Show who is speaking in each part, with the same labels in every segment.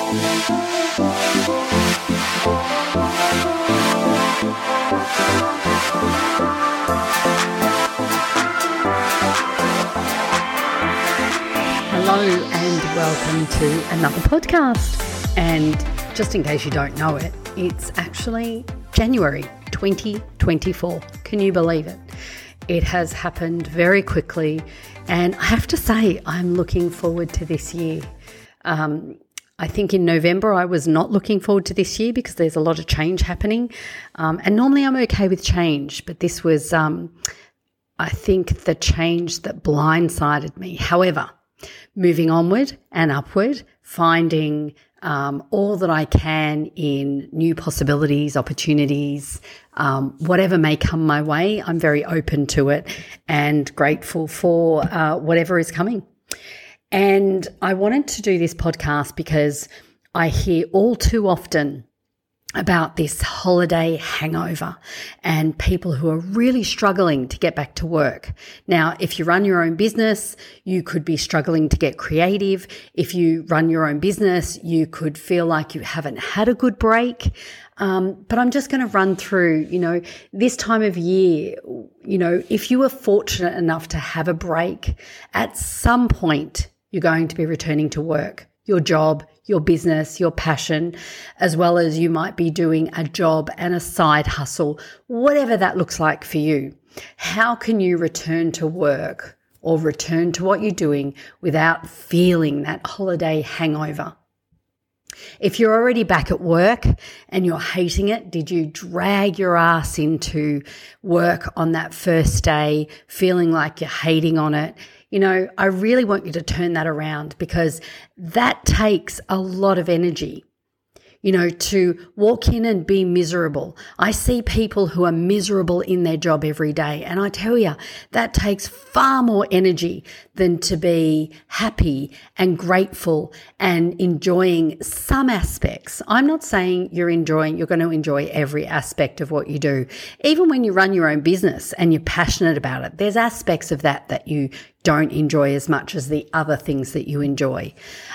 Speaker 1: Hello and welcome to another podcast. And just in case you don't know it, it's actually January 2024. Can you believe it? It has happened very quickly, and I have to say I'm looking forward to this year. I think in November I was not looking forward to this year because there's a lot of change happening, and normally I'm okay with change, but this was, I think, the change that blindsided me. However, moving onward and upward, finding all that I can in new possibilities, opportunities, whatever may come my way, I'm very open to it and grateful for whatever is coming. And I wanted to do this podcast because I hear all too often about this holiday hangover and people who are really struggling to get back to work. Now, if you run your own business, you could be struggling to get creative. If you run your own business, you could feel like you haven't had a good break. But I'm just going to run through, this time of year, if you were fortunate enough to have a break, at some point you're going to be returning to work, your job, your business, your passion, as well as you might be doing a job and a side hustle, whatever that looks like for you. How can you return to work or return to what you're doing without feeling that holiday hangover? If you're already back at work and you're hating it, did you drag your ass into work on that first day feeling like you're hating on it? I really want you to turn that around because that takes a lot of energy, to walk in and be miserable. I see people who are miserable in their job every day, and I tell you, that takes far more energy than to be happy and grateful and enjoying some aspects. I'm not saying you're going to enjoy every aspect of what you do. Even when you run your own business and you're passionate about it, there's aspects of that you don't enjoy as much as the other things that you enjoy.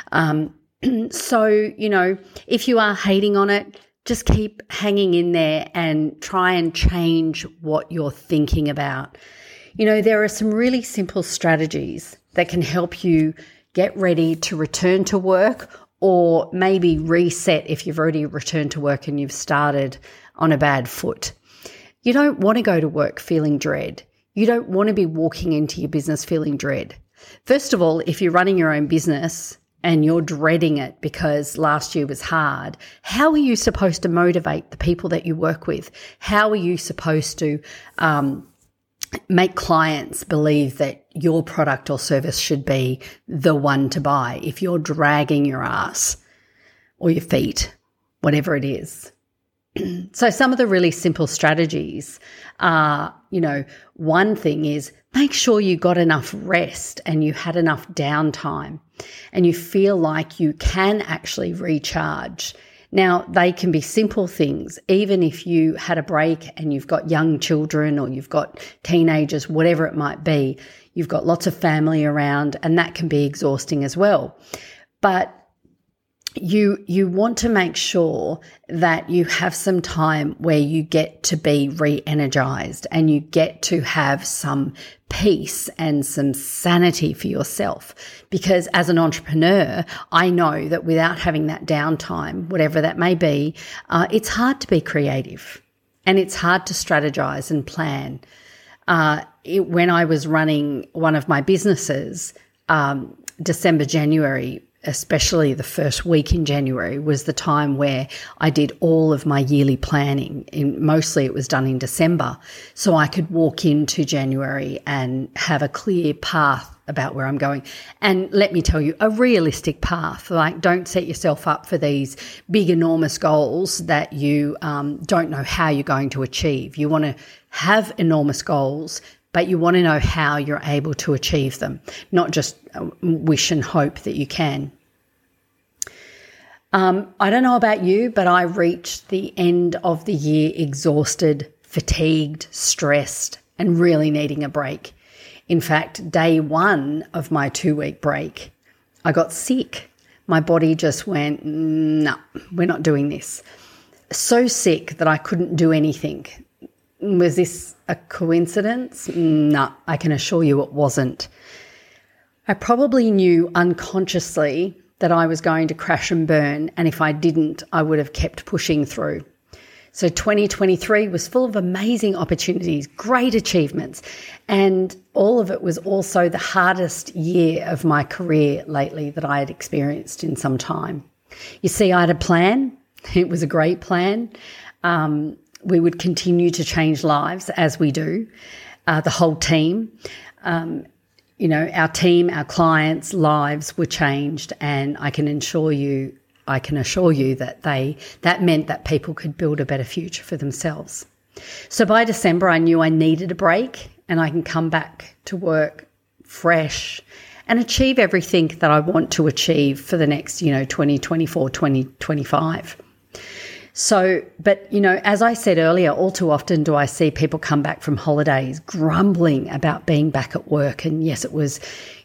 Speaker 1: So, if you are hating on it, just keep hanging in there and try and change what you're thinking about. There are some really simple strategies that can help you get ready to return to work or maybe reset if you've already returned to work and you've started on a bad foot. You don't want to go to work feeling dread. You don't want to be walking into your business feeling dread. First of all, if you're running your own business and you're dreading it because last year was hard, how are you supposed to motivate the people that you work with? How are you supposed to make clients believe that your product or service should be the one to buy if you're dragging your ass or your feet, whatever it is? So some of the really simple strategies are, one thing is make sure you got enough rest and you had enough downtime and you feel like you can actually recharge. Now, they can be simple things. Even if you had a break and you've got young children or you've got teenagers, whatever it might be, you've got lots of family around, and that can be exhausting as well. But you want to make sure that you have some time where you get to be re-energized and you get to have some peace and some sanity for yourself. Because as an entrepreneur, I know that without having that downtime, whatever that may be, it's hard to be creative and it's hard to strategize and plan. When I was running one of my businesses, December, January, especially the first week in January, was the time where I did all of my yearly planning. Mostly it was done in December, so I could walk into January and have a clear path about where I'm going. And let me tell you, a realistic path. Like, don't set yourself up for these big, enormous goals that you don't know how you're going to achieve. You want to have enormous goals, but you want to know how you're able to achieve them, not just wish and hope that you can. I don't know about you, but I reached the end of the year exhausted, fatigued, stressed, and really needing a break. In fact, day one of my 2-week break, I got sick. My body just went, no, we're not doing this. So sick that I couldn't do anything. Was this a coincidence? No, I can assure you it wasn't. I probably knew unconsciously that I was going to crash and burn, and if I didn't, I would have kept pushing through. So 2023 was full of amazing opportunities, great achievements, and all of it was also the hardest year of my career lately that I had experienced in some time. You see, I had a plan. It was a great plan. We would continue to change lives as we do, the whole team. Our team, our clients' lives were changed, and I can assure you that that meant that people could build a better future for themselves. So by December, I knew I needed a break, and I can come back to work fresh and achieve everything that I want to achieve for the next, 2024, 2025. So, but, as I said earlier, all too often do I see people come back from holidays grumbling about being back at work. And yes, it was,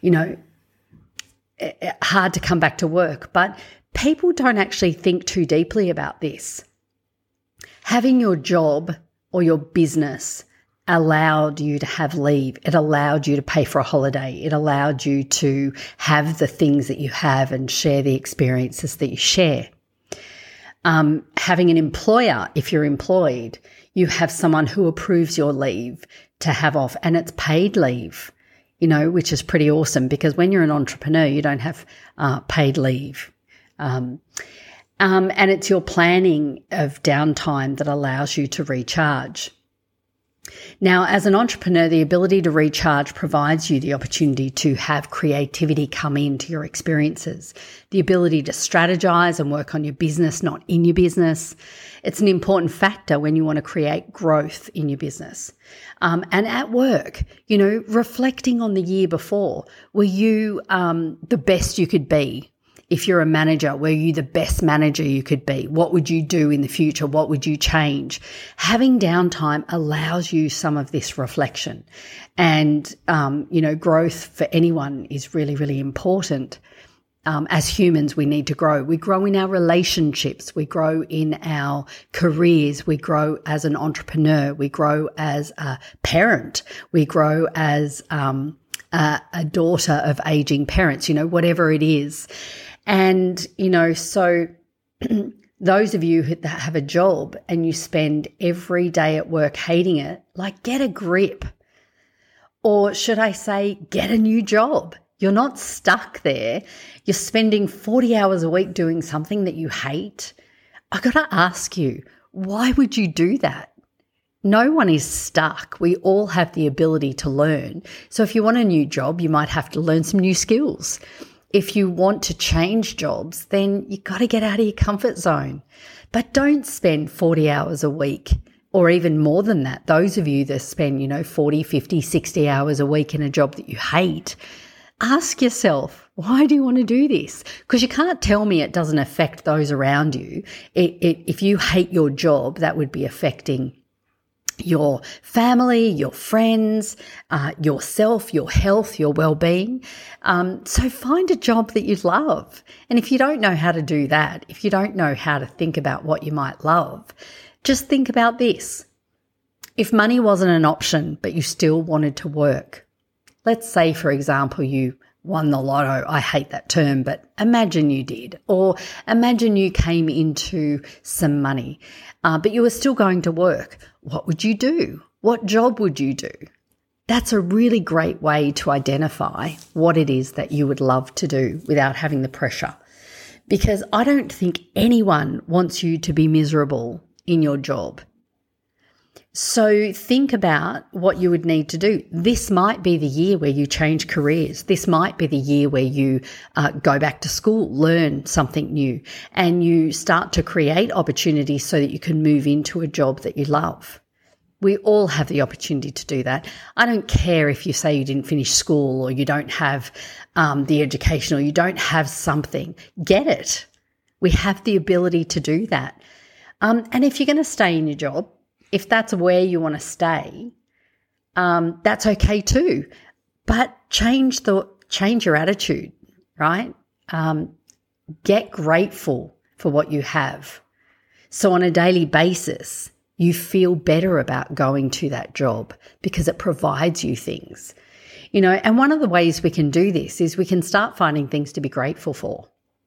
Speaker 1: hard to come back to work, but people don't actually think too deeply about this. Having your job or your business allowed you to have leave. It allowed you to pay for a holiday. It allowed you to have the things that you have and share the experiences that you share. Having an employer, if you're employed, you have someone who approves your leave to have off, and it's paid leave, which is pretty awesome, because when you're an entrepreneur, you don't have paid leave. And it's your planning of downtime that allows you to recharge. Now, as an entrepreneur, the ability to recharge provides you the opportunity to have creativity come into your experiences, the ability to strategize and work on your business, not in your business. It's an important factor when you want to create growth in your business. And at work, reflecting on the year before, were you the best you could be? If you're a manager, were you the best manager you could be? What would you do in the future? What would you change? Having downtime allows you some of this reflection. And, growth for anyone is really, really important. As humans, we need to grow. We grow in our relationships. We grow in our careers. We grow as an entrepreneur. We grow as a parent. We grow as a daughter of aging parents, whatever it is. And, so those of you that have a job and you spend every day at work hating it, get a grip. Or should I say, get a new job. You're not stuck there. You're spending 40 hours a week doing something that you hate. I got to ask you, why would you do that? No one is stuck. We all have the ability to learn. So if you want a new job, you might have to learn some new skills. If you want to change jobs, then you got to get out of your comfort zone. But don't spend 40 hours a week or even more than that. Those of you that spend, 40, 50, 60 hours a week in a job that you hate, ask yourself, why do you want to do this? Because you can't tell me it doesn't affect those around you. If you hate your job, that would be affecting your family, your friends, yourself, your health, your well-being. So find a job that you love. And if you don't know how to do that, if you don't know how to think about what you might love, just think about this. If money wasn't an option, but you still wanted to work, let's say, for example, you won the lotto. I hate that term, but imagine you did. Or imagine you came into some money, but you were still going to work. What would you do? What job would you do? That's a really great way to identify what it is that you would love to do without having the pressure. Because I don't think anyone wants you to be miserable in your job. So think about what you would need to do. This might be the year where you change careers. This might be the year where you go back to school, learn something new, and you start to create opportunities so that you can move into a job that you love. We all have the opportunity to do that. I don't care if you say you didn't finish school or you don't have the education or you don't have something. Get it. We have the ability to do that. And if you're going to stay in your job, if that's where you want to stay, that's okay too. But change your attitude, right? Get grateful for what you have. So on a daily basis, you feel better about going to that job because it provides you things. And one of the ways we can do this is we can start finding things to be grateful for.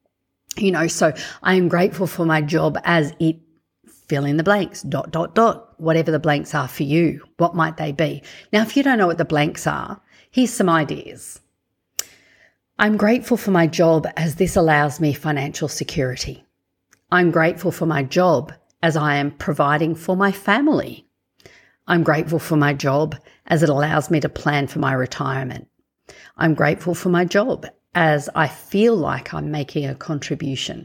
Speaker 1: So I am grateful for my job as it, fill in the blanks, ... whatever the blanks are for you. What might they be? Now, if you don't know what the blanks are, here's some ideas. I'm grateful for my job as this allows me financial security. I'm grateful for my job as I am providing for my family. I'm grateful for my job as it allows me to plan for my retirement. I'm grateful for my job as I feel like I'm making a contribution.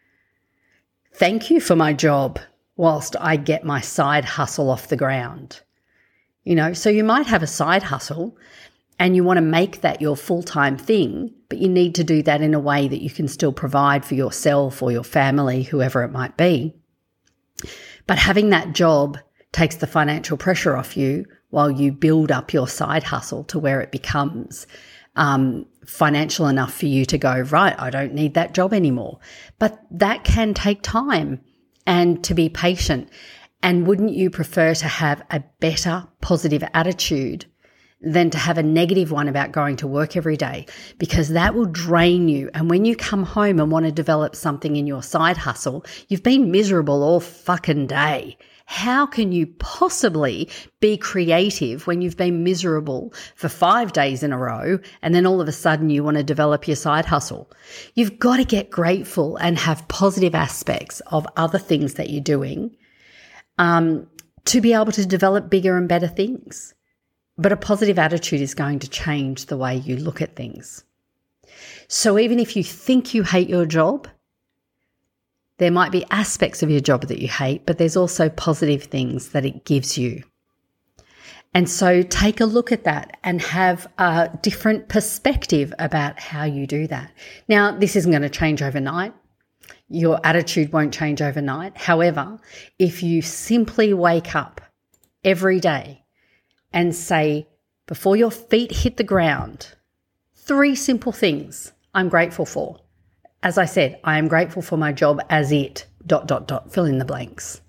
Speaker 1: Thank you for my job whilst I get my side hustle off the ground. So you might have a side hustle and you want to make that your full-time thing, but you need to do that in a way that you can still provide for yourself or your family, whoever it might be. But having that job takes the financial pressure off you while you build up your side hustle to where it becomes financial enough for you to go, right, I don't need that job anymore. But that can take time and to be patient. And wouldn't you prefer to have a better positive attitude than to have a negative one about going to work every day? Because that will drain you. And when you come home and want to develop something in your side hustle, you've been miserable all fucking day. How can you possibly be creative when you've been miserable for 5 days in a row and then all of a sudden you want to develop your side hustle? You've got to get grateful and have positive aspects of other things that you're doing to be able to develop bigger and better things. But a positive attitude is going to change the way you look at things. So even if you think you hate your job, there might be aspects of your job that you hate, but there's also positive things that it gives you. And so take a look at that and have a different perspective about how you do that. Now, this isn't going to change overnight. Your attitude won't change overnight. However, if you simply wake up every day and say, before your feet hit the ground, 3 simple things I'm grateful for. As I said, I am grateful for my job as it ... fill in the blanks.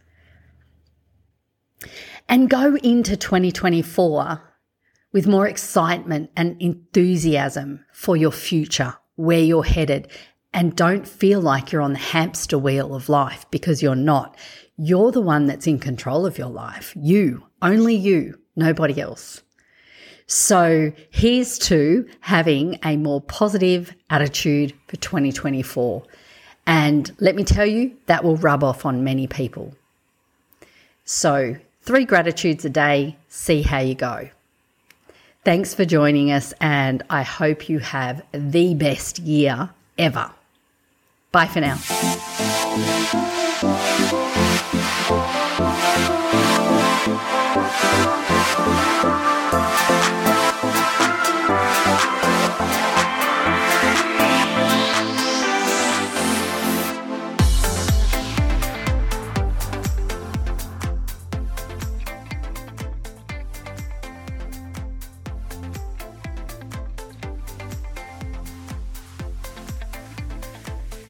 Speaker 1: And go into 2024 with more excitement and enthusiasm for your future, where you're headed. And don't feel like you're on the hamster wheel of life, because you're not. You're the one that's in control of your life. You, only you, nobody else. So here's to having a more positive attitude for 2024. And let me tell you, that will rub off on many people. So 3 gratitudes a day, see how you go. Thanks for joining us, and I hope you have the best year ever. Bye for now.